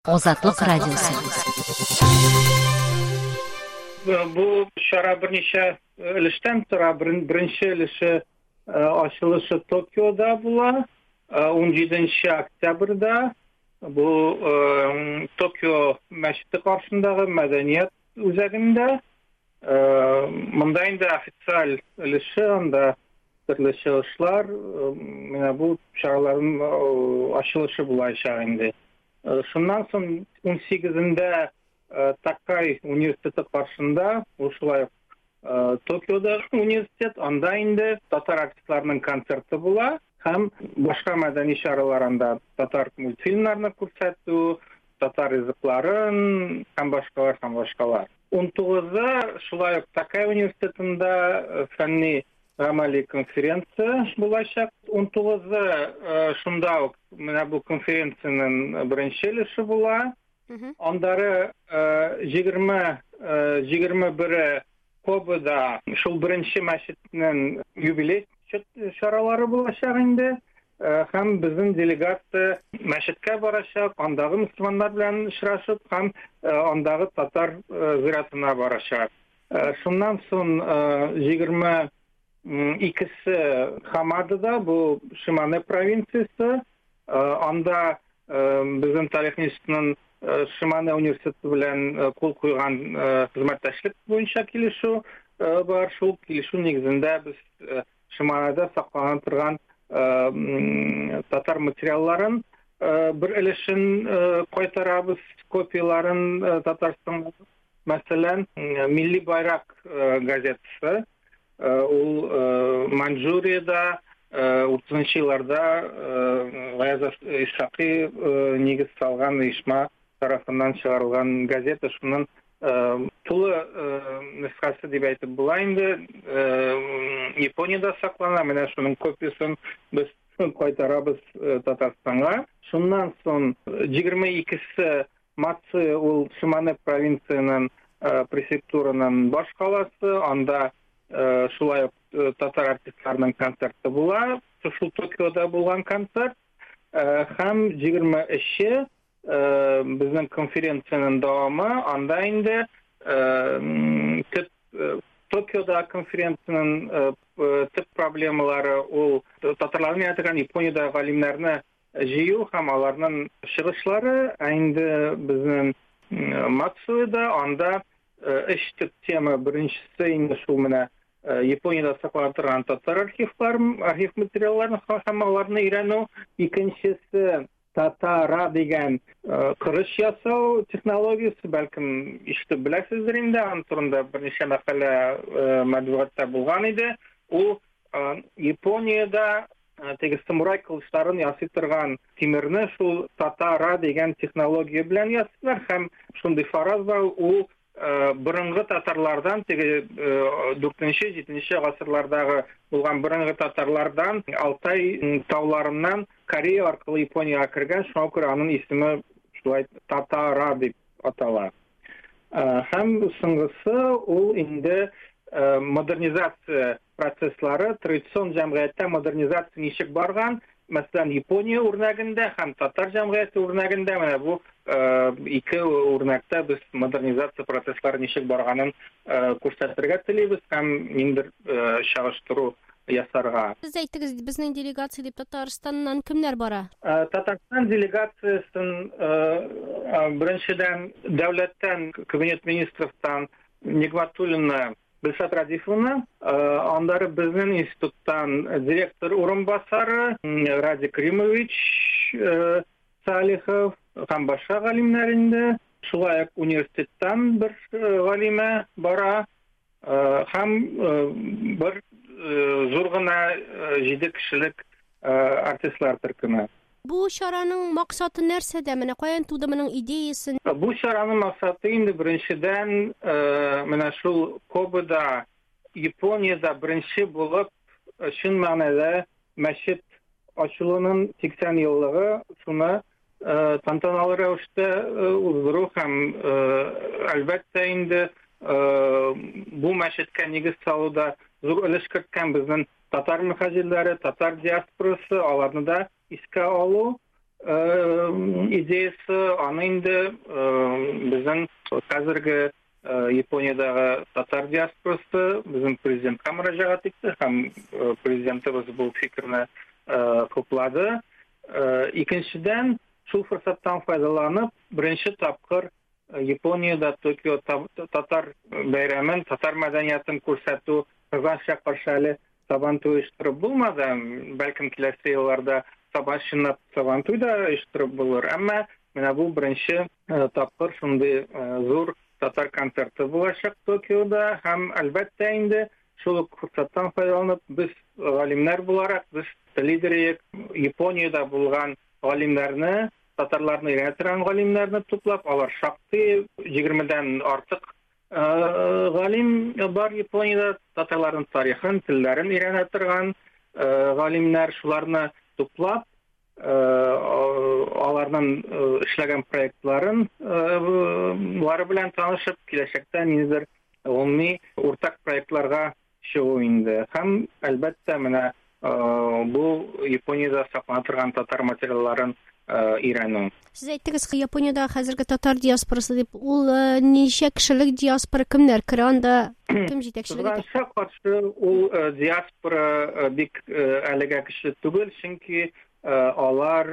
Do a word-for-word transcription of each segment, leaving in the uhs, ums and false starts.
Озатлык радиосы. Bu şara bir neçe ilişten sonra birinci ilişi açılışı Tokyo'da bula. on yedinci oktyabrda bu Tokyo Meşridi karşısındaki medeniyet üzerinde mındayın da ofisyal ilişi anda türlü çalışmalar bu şaraların açılışı bulaşağında. Şundan sonra on sekizinde Takkay Üniversitesi karşısında uşulay Tokyo'da üniversitet anda indi Tatar artistlarının konserti bula. Hem başka medeni şaralarında Tatar multfilmlerini kursettu, Tatar yazıkların hem başkalar hem başkalar. on dokuzda şulay Takkay Üniversitesi'nde fenni amali konferansı bulacak. on dokuzda şunda bu konferansiyanın birinci ilişi bula. Onları yigirma biri Kobu'da şu birinci meşritinin jubiley şaraları bulaşak indi. Hem bizim delegasya meşritka barışak, ondagi Müslümanlar bilen işraşıp, hem ondagi Tatar ziratına barışak. Şundan sonra yigirma ikisi Hamadı'da, bu Şimane provinsiyası, onda bizim Tarih Institutu'nun Şimane Üniversitesi bilen kol koygan hizmetleşlik boyunca kilişu var. Şu kilişu negizinde biz Şimane'de saklanan turgan Tatar materialların bir ilişin koytarabız kopyaların Tatarstan mesela Milli Bayrak gazetesi o Manjuriyada otuzuncu yıllarda Gayaz İshaki negiz salgan işma tarafından çıkarılgan gazete şunun tulu nüshası dep aytып bulayındı. Yaponiyada saklanan mena şunun kopyaсын biz koytarabız Tatarstan'a. Şundan son yigirma ikisi Matsu ul Şimane provinsiyasının prefekturunun baş kalası. Anda şulay Tatar artistlarının konserti bula. Şu Tokyo'da bulan konsert. Hem yigirma üçü bizning konferensiyanın davamı anda indi Tokyo'da konferensiyanın tip problemaları o Tatarların yatırgan Yaponiyada galimlerini jiyu hem alarının çıkışları indi bizning Matsu'da anda üç tip tema birincisi indi şu mena Yaponiyada saklanılan Tatar arxivlar, arxiv materiallarını hem alarını öğrenu. İkincisi Tatara degan qirish yasao texnologiyasi balkim işte bilasizdir endi an turunda bir necha maqala matbuotda bo'lgan edi. U Yaponiyada tegi samuray qilichlarini yasay turgan temirni shu Tatara degan texnologiya bilan yasaydilar. Ham shunday faraz bor, u birinchi Tatarlardan tegi to'rtinchi yettinchi asrlardagi bo'lgan birinchi Tatarlardan Altay tog'laridan Koreya orqali Yaponiyaga kirgan, shuna ko'ra uning ismi shulay Tatara deb ataladi. Ham so'nggisi u endi modernizatsiya proseslari traditsion jamiyatda modernizatsiya nechik borgan. Masalan, Yaponiya o'rnagida ham Tatar jamiyati o'rnagida mana bu ikki o'rnakda biz modernizatsiya proseslari nechik borganini ko'rsatirga tilaymiz ham mendir chag'ishtiruv yasarga. Siz aytdingiz, bizning delegatsiya deb Tatarstandan kimlar bora? Tatarstan delegatsiyasidan birinchidan davlatdan, kabinet ministrovdan Nigmatulina Bilsat Radifovna, ondan bizning institutdan direktor o'rinbosari Radik Rimovich Salihov ham boshqa g'alimlar endi. Shulay universitetdan bir g'alima bora, ham bir zo'rg'ina yetti kishilik artistlar turkumi. Bu şaranın maksatı nersede? Mana qoyan tuğda mening ideyasi? Bu şaranın maksatı endi birinchidan mana shu Kobu'da Yaponiyada birinchi bo'lib shun ma'noda masjid ochiluvinin sekson yilligi shuni tantanali ravishda o'zdiruv ham albatta endi bu masjidga negiz soluvda zo'r ulush kiritgan bizning Tatar muhajirlari, Tatar diasporasi, ularni da iska olu идеясы, аны инде безнең хәзерге Япониядагы татар диаспорасы безнең президентка мөрәҗәгать итте һәм президентыбыз бу фикерне хуплады. Икенчедән, шул форсаттан файдаланып, беренче тапкыр Япониядә Токио татар бәйрәмен, татар мәдәниятын күрсәтү Казанча каршы әле Сабантуй оештырып булмады. Бәлкем киләсе елларда Сабанчынап Сабантуй да оештырып булыр. Әмма менә бу беренче тапкыр шундый зур татар концерты булачак Токиода һәм әлбәттә инде шул форсаттан файдаланып без галимнәр буларак без лидер Япониядә булган галимнәрне, татарларны өйрәтергән галимнәрне туплап, алар шактый егермедән артык галим бар Япониядә, татарларның тарихын, телләрен өйрәнә торган галимнәр, шуларны туплап, аларның эшләгән проектларын лары белән танышып, киләчәктә ниндидер гомуми уртак проектларга чыгу инде. Һәм әлбәттә менә бу Япониядә саклана торган татар материалларын өйрәнү. Сез әйттегез, Япониядә хәзерге татар диаспорасы дип, ул ничә кешелек диаспора, кемнәр керә анда, кем җитәкчелек итә? Казанча каршы ул диаспора бик әлегә көчле түгел, чөнки алар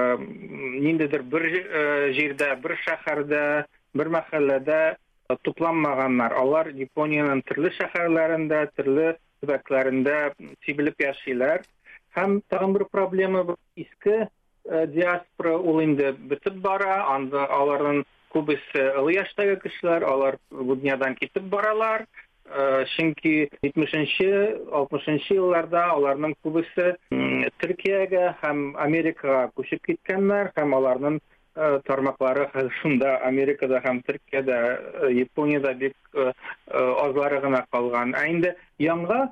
ниндидер бер җирдә, бер шәһәрдә, бер мәхәлләдә тупланмаганнар. Алар Япониянең төрле шәһәрләрендә, төрле төбәкләрендә сибелеп яшиләр. Һәм тагын бер проблема иске диаспора ул инде бетеп бара, анда аларның күбесе олы яшьтәге кешеләр, алар бу дөньядан китеп баралар. Чөнки җитмешенче, алтмышынчы елларда аларның күбесе Төркиягә һәм Америкага күчеп киткәннәр, һәм аларның тармаклары шунда Америкада һәм Төркиядә, Япониядә бик азлары гына калган. Ә инде яңа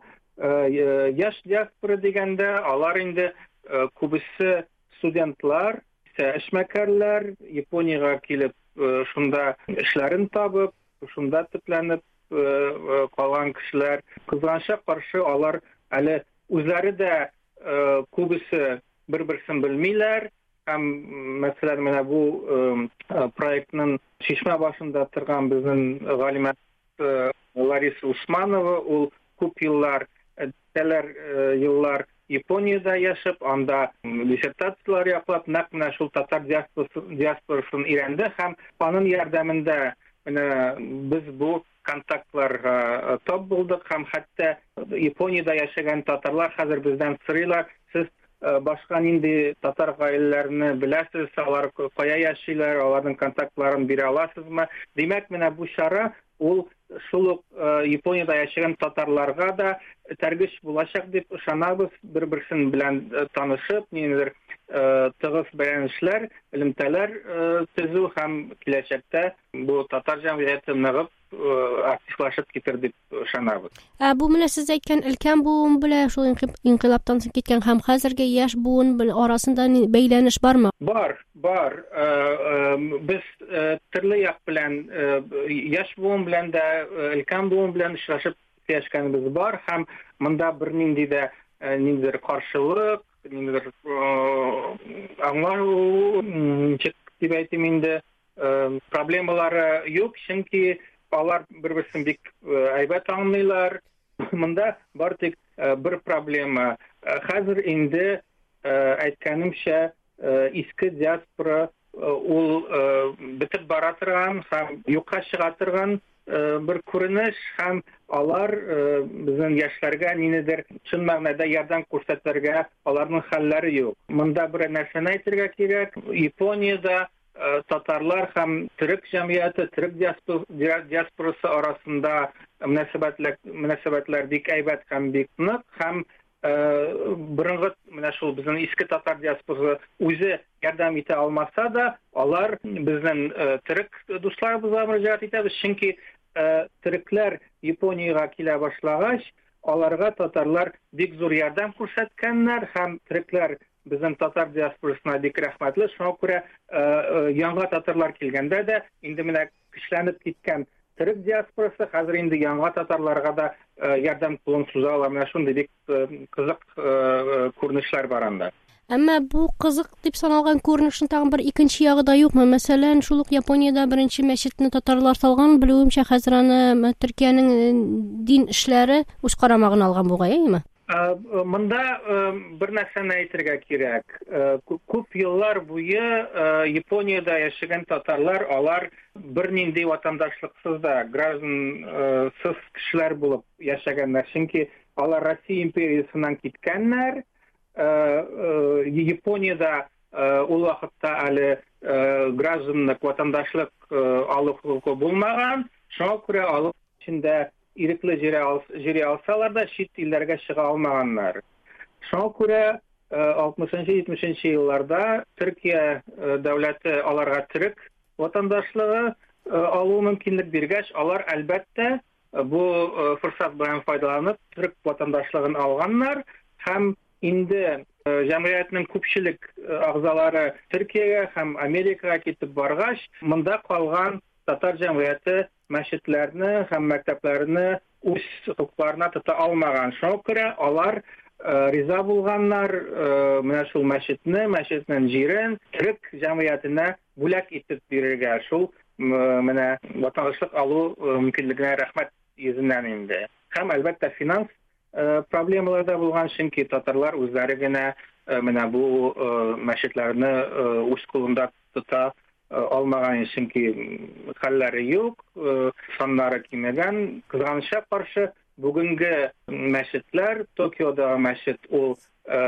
яшь диаспора дигәндә алар инде күбесе студентлар, эшмәкәрләр, Япониягә килеп шунда эшләрен табып, шунда төпләнеп калган кешеләр. Кызганча каршы алар әле үзләре дә күбесе бер-берсен белмиләр. Һәм мәсәлән менә бу проектның шишмә башында торган безнең галимә Лариса Усманова, ул күп еллар, теләр еллар Япониядә яшәп, анда диссертациялар яклап, нәкъ менә шул татар диаспорасын өйрәнде һәм аның ярдәмендә менә без бу контактларга тап булдык һәм хәтта Япониядә яшәгән татарлар хәзер бездән сорыйлар, сез башка нинди татар гаиләләрне беләсез, алар кая яшиләр, аларның контактларын бирә аласызмы? Димәк, менә бу чара ул шул ук Япониядә яшәгән татарларга да тәргеш булачак дип ышанабыз, бер-берсен белән танышып, ниндидер тыгыз бәйләнешләр, элемтәләр төзү һәм киләчәктә бу татар җәмгыяте ныгып активлашып китер дип ышанабыз. Бу менә сез әйткән өлкән буын белән шул инкыйлабтан соң киткән һәм хәзерге яшь буын арасында бәйләнеш бармы? Бар, бар. Без төрле як белән, яшь буын белән дә, өлкән буын белән очрашып яшәгәнбез бар һәм монда бернинди дә ниндидер каршылык, ниндидер аңлау, дип әйтим инде, проблемалары юк, чөнки алар бер-берсен бик әйбәт аңлыйлар. Монда бар тик бер проблема. Хәзер инде әйткәнемчә иске диаспора ул бетеп бара торган һәм юкка чыга торган бер күренеш һәм алар безнең яшьләргә ниндидер чын мәгънәдә ярдәм күрсәтергә аларның хәлләре юк. Монда бер нәрсәне әйтергә кирәк. Япониядә татарлар һәм төрек җәмгыяте, төрек диаспорасы арасында мөнәсәбәтләр бик әйбәт һәм бик нык һәм борынгы менә шул безнең иске татар диаспорасы үзе ярдәм итә алмаса да, алар безнең төрек дусларыбызга мөрәҗәгать итәбез, чөнки төрекләр Япониягә килә башлагач, аларга татарлар бик зур ярдәм күрсәткәннәр һәм төрекләр безнең татар диаспорасына бик рәхмәтле. Шуңа күрә яңа татарлар килгәндә дә инде менә көчләнеп киткән төрек диаспорасы хәзер инде яңа татарларга да ярдәм кулын сузалар. Менә шундый бик кызык күренешләр бар анда. Әмма бу кызык дип саналган күренешнең тагын бер икенче ягы да юкмы? Мәсәлән, шул ук Япониядә беренче мәчетне татарлар салган, белүемчә, хәзер аны Төркиянең дин эшләре үз карамагына алган бугаймы? Монда бер нәрсәне әйтергә кирәк. Күп еллар буе Япониядә яшәгән татарлар, алар бернинди ватандашлыксыз да, граждансыз кешеләр булып яшәгәннәр, чөнки алар Россия империясыннан киткәннәр. Япониядә ул вакытта әле гражданлык, ватандашлык алу хокукы булмаган. Шуңа күрә алар içində ирекле җире алсалар да чит илләргә чыга алмаганнар. Шуңа күрә алтмышынчы-җитмешенче елларда Төркия дәүләте аларга төрек ватандашлыгы алу мөмкинлек биргәч, алар әлбәттә бу форсат белән файдаланып төрек ватандашлыгын алганнар һәм инде җәмгыятьнең күпчелек агзалары Төркиягә һәм Америкага китеп баргач, монда калган татар җәмгыяте мәчетләрне һәм мәктәпләрне үз хокукларына тота алмаган. Шуңа күрә алар риза булганнар менә шул мәчетне, мәчетнең җирен төрек җәмгыятенә бүләк итеп бирергә. Шул менә ватандашлык алу мөмкинлегенә рәхмәт йөзеннән инде. Һәм әлбәттә финанс проблемалар да булган, чөнки татарлар үзләре генә менә бу мәчетләрне үз кулында тота алмаган, чөнки хәлләре юк, саннары кимәгән. Кызганычка каршы бүгенге мәчетләр, Токиодагы мәчет ул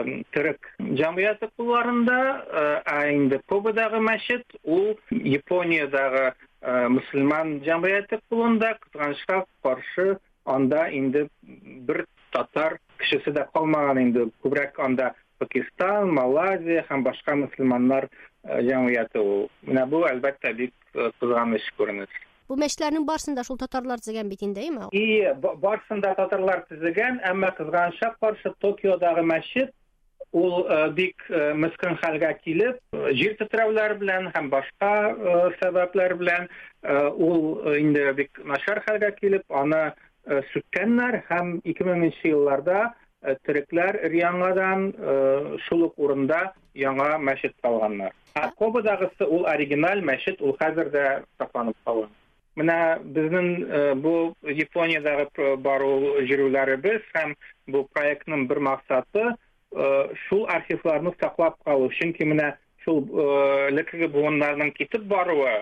төрек җәмгыяте кулларында, ә инде Кобадагы мәчет ул Япониядагы мөселман җәмгыяте кулында. Кызганычка каршы анда инде бер татар кешесе дә калмаган, инде күбрәк анда Пакистан, Малайзия һәм башка мөселманнар җәмгыяте ул. Менә бу әлбәттә бик кызганыч күренеш. Бу мәчетләрнең барсында шул татарлар төзегән бит инде, әйме? И, барсында татарлар төзегән, әмма кызганычка каршы Токиодагы мәчет ул бик мискин хәлгә килеп, җир тетрәүләр белән һәм башка сәбәпләр белән ул инде бик начар хәлгә килеп, аны сүккәннәр һәм ике меңенче елларда төрекләр яңадан шул ук урында яңа мәчет салганнар. Кобадагысы ул оригиналь мәчет, ул хәзер дә сакланып калган. Менә безнең бу Япониядагы бару җирүләребез һәм бу проектның бер максаты шул архивларны саклап калу. Чөнки менә шул лекеге буыннарның китеп баруы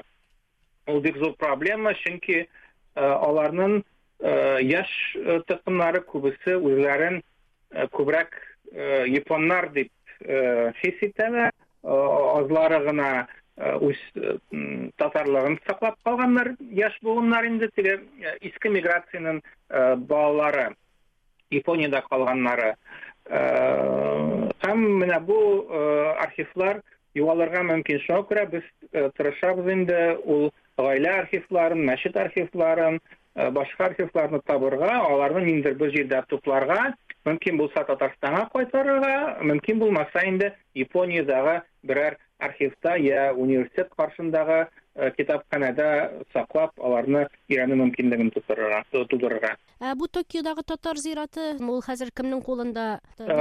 ул бик зур проблема, чөнки аларның яшь тыкымнары күбесе үзләрен күбрәк японнар дип хис итәләр, азлары гына үз татарлыгын саклап калганнар, яшь буыннар инде теге иске миграциянең балалары, Япониядә калганнары. Һәм менә бу архивлар югалырга мөмкин. Шуңа күрә без тырышабыз инде ул гаилә архивларын, мәчет архивларын, башка архивларны табырга, аларны ниндидер бер җирдә тупларга, мөмкин булса Татарстанга кайтарырга, мөмкин булмаса инде Япониядагы берәр архивта я университет каршындагы китапханәдә саклап, аларны өйрәнү мөмкинлеген тудырырга. Бу Токиодагы татар зираты ул хәзер кемнең кулында?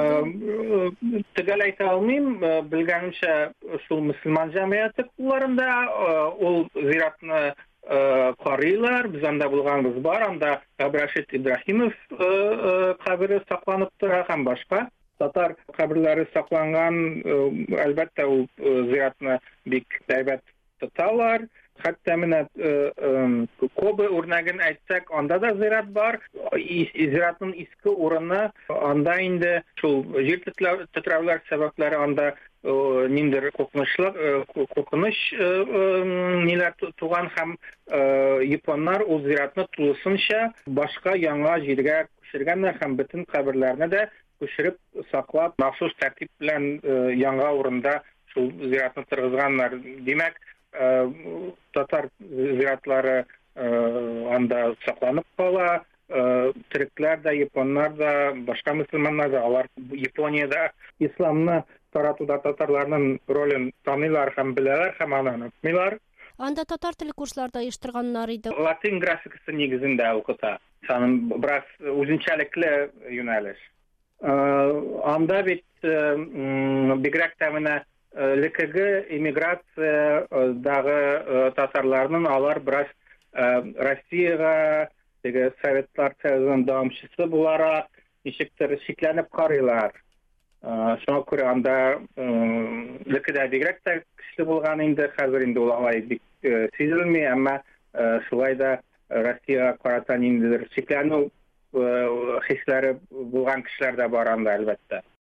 Төгәл әйтә алмыйм, белгәнемчә шул мөселман җәмгыяте кулларында ул зиратны карыйлар. Без анда булганбыз бар, анда Абрашид Ибраһимов кабере сакланып тора һәм башка татар каберләре сакланган. Әлбәттә ул зиратны бик әйбәт тоталар. Хәтта менә Коба үрнәген әйтсәк, анда да зират бар. Зиратның иске урыны, анда инде шул җир тетрәүләр сәбәпләре, анда ниндидер куркынычлык, куркыныч ниләр туган һәм японнар ул зиратны тулысынча башка яңа җиргә күчергәннәр һәм бөтен каберләрне дә күчереп саклап, махсус тәртип белән яңа урында шул зиратны торгызганнар. Димәк, татар зиратлары анда сакланып кала, төрекләр дә, японнар да, башка мөселманнар да, алар Япониядә исламны таратуда татарларның ролен таныйлар һәм беләләр һәм аны онытмыйлар. Анда татар теле курсларда оештырганнар иде. Латин графикасы нигезендә укыта. Саным бераз үзенчәлекле юнәлеш. Анда бит бигрәк тә менә лекеге иммиграциядагы татарларның алар бераз Россиягә, теге Советлар Союзының дәвамчысы буларак, ничектер шикләнеп карыйлар. Шуңа күрә анда лекедә бигрәк тә көчле булган инде, хәзер инде ул алай бик сизелми, әмма шулай да Россиягә карата ниндидер шикләнү хисләре булган кешеләр дә бар анда, әлбәттә.